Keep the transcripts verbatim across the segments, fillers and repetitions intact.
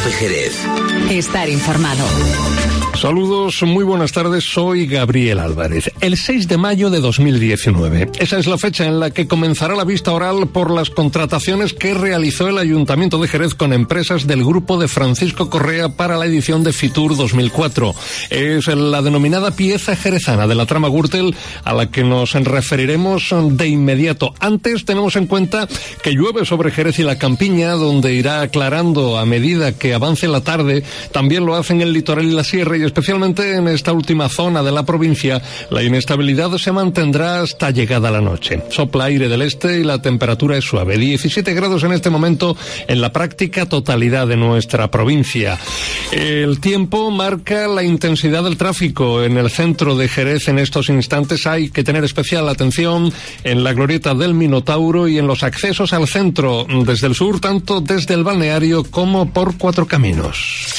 COPE Jerez. Estar informado. Saludos, muy buenas tardes, soy Gabriel Álvarez. El seis de mayo de dos mil diecinueve. Esa es la fecha en la que comenzará la vista oral por las contrataciones que realizó el Ayuntamiento de Jerez con empresas del grupo de Francisco Correa para la edición de Fitur dos mil cuatro. Es la denominada pieza jerezana de la trama Gürtel, a la que nos referiremos de inmediato. Antes tenemos en cuenta que llueve sobre Jerez y la Campiña, donde irá aclarando a medida que avance la tarde. También lo hacen el litoral y la sierra, y especialmente en esta última zona de la provincia, la inestabilidad se mantendrá hasta llegada la noche. Sopla aire del este y la temperatura es suave. diecisiete grados en este momento en la práctica totalidad de nuestra provincia. El tiempo marca la intensidad del tráfico en el centro de Jerez. En estos instantes hay que tener especial atención en la glorieta del Minotauro y en los accesos al centro desde el sur, tanto desde el balneario como por Cuatro Caminos.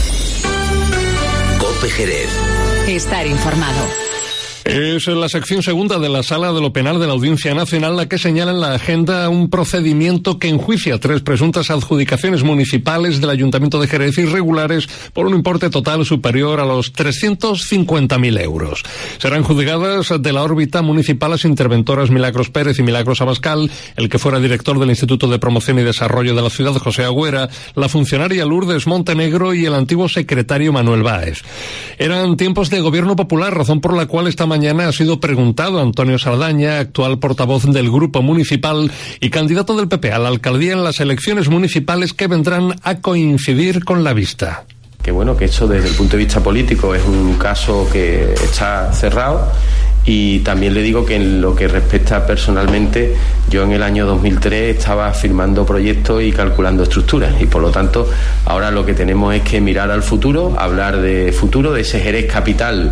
COPE Jerez. Estar informado. Es la sección segunda de la Sala de lo Penal de la Audiencia Nacional la que señala en la agenda un procedimiento que enjuicia tres presuntas adjudicaciones municipales del Ayuntamiento de Jerez irregulares por un importe total superior a los trescientos cincuenta mil euros. Serán juzgadas de la órbita municipal las interventoras Milagros Pérez y Milagros Abascal, el que fuera director del Instituto de Promoción y Desarrollo de la ciudad, José Agüera, la funcionaria Lourdes Montenegro y el antiguo secretario Manuel Báez. Eran tiempos de gobierno popular, razón por la cual esta mañana ha sido preguntado a Antonio Saldaña, actual portavoz del Grupo Municipal y candidato del P P a la alcaldía en las elecciones municipales que vendrán a coincidir con la vista. Que bueno, que esto desde el punto de vista político es un caso que está cerrado, y también le digo que en lo que respecta personalmente, yo en el año dos mil tres estaba firmando proyectos y calculando estructuras, y por lo tanto ahora lo que tenemos es que mirar al futuro, hablar de futuro, de ese Jerez capital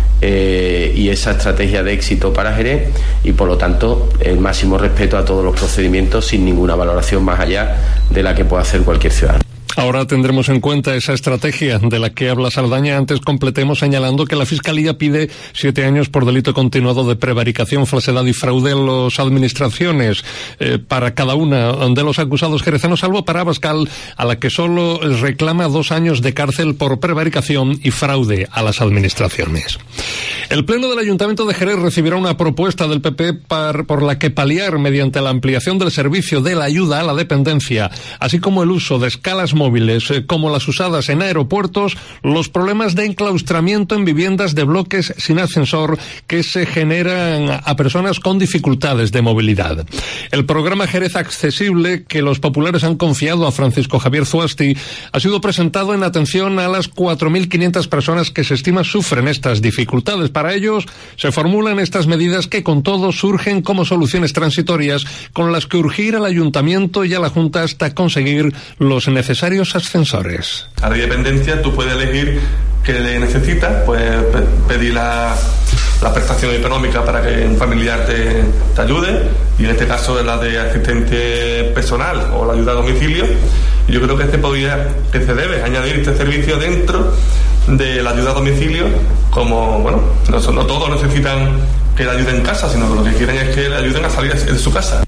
Eh, y esa estrategia de éxito para Jerez, y por lo tanto el máximo respeto a todos los procedimientos sin ninguna valoración más allá de la que pueda hacer cualquier ciudadano. Ahora tendremos en cuenta esa estrategia de la que habla Saldaña. Antes completemos señalando que la Fiscalía pide siete años por delito continuado de prevaricación, falsedad y fraude en las administraciones eh, para cada una de los acusados jerezanos, salvo para Abascal, a la que solo reclama dos años de cárcel por prevaricación y fraude a las administraciones. El Pleno del Ayuntamiento de Jerez recibirá una propuesta del P P par, por la que paliar mediante la ampliación del servicio de la ayuda a la dependencia, así como el uso de escalas móviles como las usadas en aeropuertos, los problemas de enclaustramiento en viviendas de bloques sin ascensor que se generan a personas con dificultades de movilidad. El programa Jerez Accesible, que los populares han confiado a Francisco Javier Zuasti, ha sido presentado en atención a las cuatro mil quinientas personas que se estima sufren estas dificultades. Para ellos se formulan estas medidas que con todo surgen como soluciones transitorias con las que urgir al Ayuntamiento y a la Junta hasta conseguir los necesarios ascensores. A la dependencia tú puedes elegir qué necesitas, puedes pedir la, la prestación económica para que un familiar te, te ayude, y en este caso la de asistente personal o la ayuda a domicilio. Yo creo que este podría, que se debe añadir este servicio dentro de la ayuda a domicilio, como bueno, no, no todos necesitan que le ayuden en casa, sino que lo que quieren es que le ayuden a salir de su casa.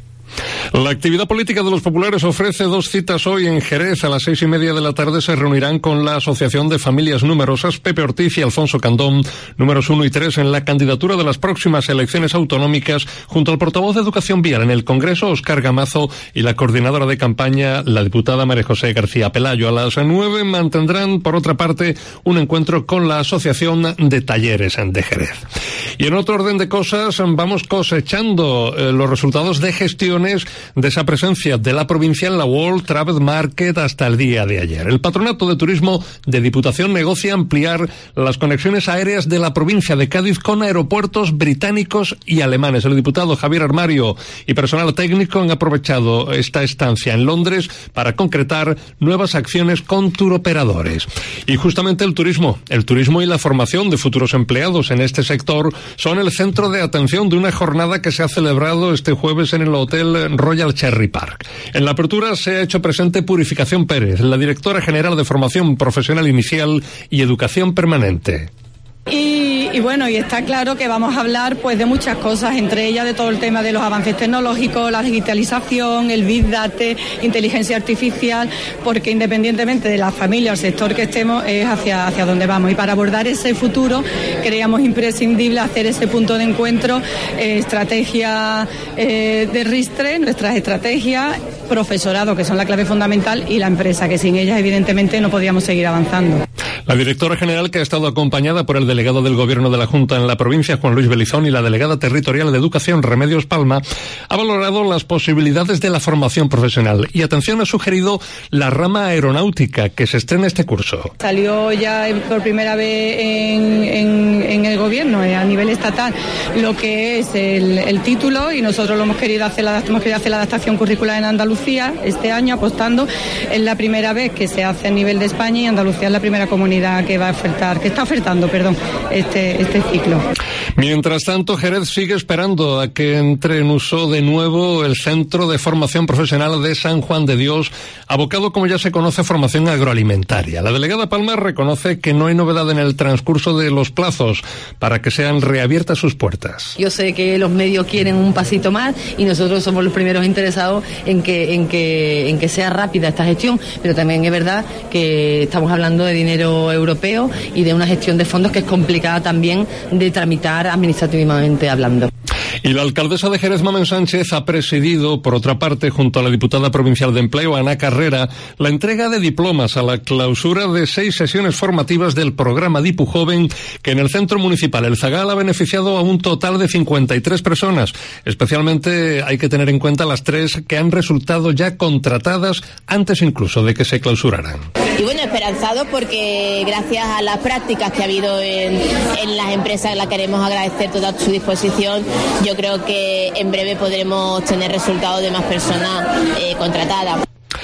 La actividad política de los populares ofrece dos citas hoy en Jerez. A las seis y media de la tarde se reunirán con la Asociación de Familias Numerosas, Pepe Ortiz y Alfonso Candón, números uno y tres en la candidatura de las próximas elecciones autonómicas, junto al portavoz de Educación Vial en el Congreso, Óscar Gamazo, y la coordinadora de campaña, la diputada María José García Pelayo. A las nueve mantendrán, por otra parte, un encuentro con la Asociación de Talleres de Jerez. Y en otro orden de cosas, vamos cosechando eh, los resultados de gestiones de esa presencia de la provincia en la World Travel Market hasta el día de ayer. El Patronato de Turismo de Diputación negocia ampliar las conexiones aéreas de la provincia de Cádiz con aeropuertos británicos y alemanes. El diputado Javier Armario y personal técnico han aprovechado esta estancia en Londres para concretar nuevas acciones con turoperadores. Y justamente el turismo, el turismo y la formación de futuros empleados en este sector son el centro de atención de una jornada que se ha celebrado este jueves en el Hotel Royal Cherry Park. En la apertura se ha hecho presente Purificación Pérez, la directora general de Formación Profesional Inicial y Educación Permanente. Y, y bueno, y está claro que vamos a hablar pues de muchas cosas, entre ellas de todo el tema de los avances tecnológicos, la digitalización, el Big Data, inteligencia artificial, porque independientemente de la familia o el sector que estemos, es hacia, hacia donde vamos. Y para abordar ese futuro, creíamos imprescindible hacer ese punto de encuentro, eh, estrategia eh, de Ristre, nuestras estrategias, profesorado, que son la clave fundamental, y la empresa, que sin ellas evidentemente no podíamos seguir avanzando. La directora general, que ha estado acompañada por el delegado del Gobierno de la Junta en la provincia, Juan Luis Belizón, y la delegada territorial de Educación, Remedios Palma, ha valorado las posibilidades de la formación profesional y, atención, ha sugerido la rama aeronáutica, que se estrena este curso. Salió ya por primera vez en, en, en el Gobierno, a nivel estatal, lo que es el, el título, y nosotros lo hemos querido hacer, la, hemos querido hacer la adaptación curricular en Andalucía este año, apostando. Es la primera vez que se hace a nivel de España, y Andalucía es la primera comunidad que va a ofertar, que está ofertando, perdón, este, este ciclo. Mientras tanto, Jerez sigue esperando a que entre en uso de nuevo el Centro de Formación Profesional de San Juan de Dios, abocado, como ya se conoce, a formación agroalimentaria. La delegada Palma reconoce que no hay novedad en el transcurso de los plazos para que sean reabiertas sus puertas. Yo sé que los medios quieren un pasito más y nosotros somos los primeros interesados en que, en que, en que sea rápida esta gestión, pero también es verdad que estamos hablando de dinero europeo y de una gestión de fondos que es complicada también de tramitar administrativamente hablando. Y la alcaldesa de Jerez, Mamen Sánchez, ha presidido, por otra parte, junto a la diputada provincial de Empleo, Ana Carrera, la entrega de diplomas a la clausura de seis sesiones formativas del programa Dipu Joven, que en el centro municipal El Zagal ha beneficiado a un total de cincuenta y tres personas. Especialmente hay que tener en cuenta las tres que han resultado ya contratadas antes incluso de que se clausuraran. Y bueno, esperanzado porque gracias a las prácticas que ha habido en, en las empresas, la queremos agradecer toda su disposición. Yo creo que en breve podremos tener resultados de más personas eh, contratadas.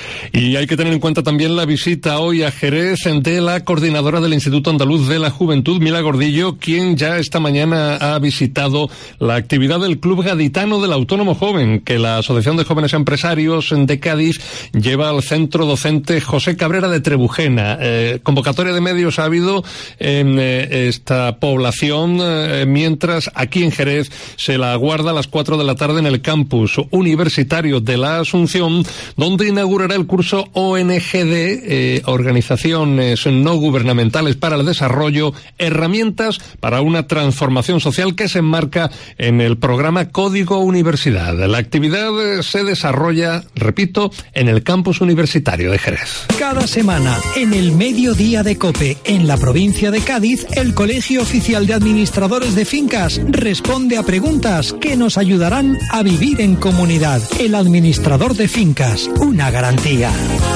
Y hay que tener en cuenta también la visita hoy a Jerez de la coordinadora del Instituto Andaluz de la Juventud, Mila Gordillo, quien ya esta mañana ha visitado la actividad del Club Gaditano del Autónomo Joven, que la Asociación de Jóvenes Empresarios de Cádiz lleva al centro docente José Cabrera de Trebujena. Eh, convocatoria de medios ha habido en eh, esta población, eh, mientras aquí en Jerez se la aguarda a las cuatro de la tarde en el campus universitario de la Asunción, donde inaugurará el curso O N G D, eh, Organizaciones No Gubernamentales para el Desarrollo, herramientas para una transformación social, que se enmarca en el programa Código Universidad. La actividad eh, se desarrolla, repito, en el campus universitario de Jerez. Cada semana, en el mediodía de COPE, en la provincia de Cádiz, el Colegio Oficial de Administradores de Fincas responde a preguntas que nos ayudarán a vivir en comunidad. El administrador de fincas, una garantía.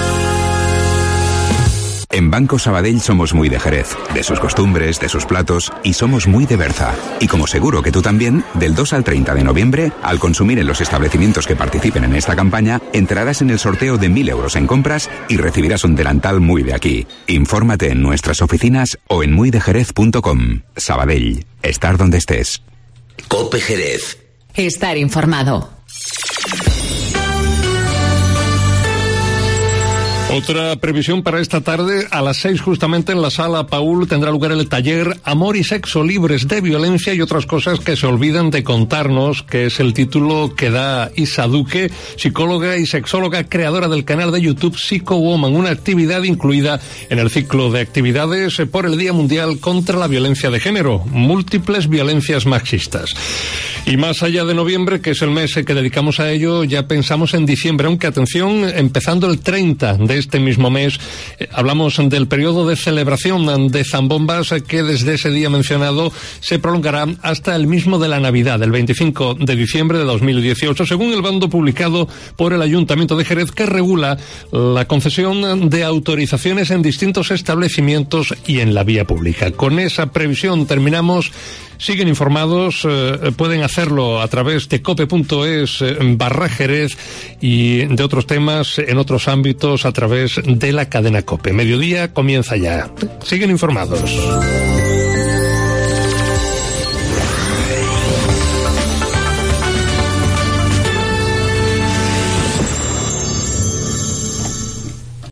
En Banco Sabadell somos muy de Jerez, de sus costumbres, de sus platos, y somos muy de Berza. Y como seguro que tú también, del dos al treinta de noviembre, al consumir en los establecimientos que participen en esta campaña, entrarás en el sorteo de mil euros en compras y recibirás un delantal muy de aquí. Infórmate en nuestras oficinas o en muy de jerez punto com. Sabadell, estar donde estés. COPE Jerez. Estar informado. Otra previsión para esta tarde, a las seis justamente en la Sala Paul tendrá lugar el taller Amor y Sexo Libres de Violencia y otras cosas que se olvidan de contarnos, que es el título que da Isa Duque, psicóloga y sexóloga, creadora del canal de YouTube Psychowoman, una actividad incluida en el ciclo de actividades por el Día Mundial contra la Violencia de Género, múltiples violencias machistas. Y más allá de noviembre, que es el mes que dedicamos a ello, ya pensamos en diciembre, aunque atención, empezando el treinta de este mismo mes, eh, hablamos del periodo de celebración de zambombas, eh, que desde ese día mencionado se prolongará hasta el mismo de la Navidad, el veinticinco de diciembre de dos mil dieciocho, según el bando publicado por el Ayuntamiento de Jerez, que regula la concesión de autorizaciones en distintos establecimientos y en la vía pública. Con esa previsión terminamos. Siguen informados, eh, pueden hacerlo a través de cope punto es eh, barra Jerez y de otros temas en otros ámbitos a través de la cadena COPE. Mediodía comienza ya. Siguen informados.